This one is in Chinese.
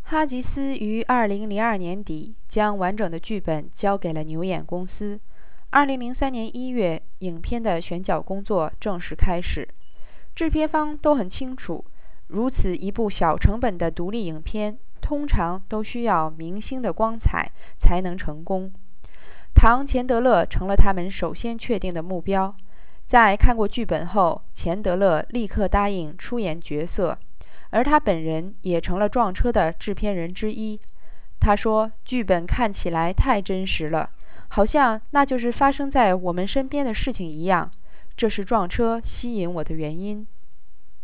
哈吉斯于2002年底将完整的剧本交给了牛演公司。2003年1月，影片的选角工作正式开始。制片方都很清楚，如此一部小成本的独立影片，通常都需要明星的光彩才能成功。唐·钱德勒成了他们首先确定的目标。在看过剧本后，钱德勒立刻答应出演角色，而他本人也成了撞车的制片人之一。他说，剧本看起来太真实了，好像那就是发生在我们身边的事情一样，这是撞车吸引我的原因。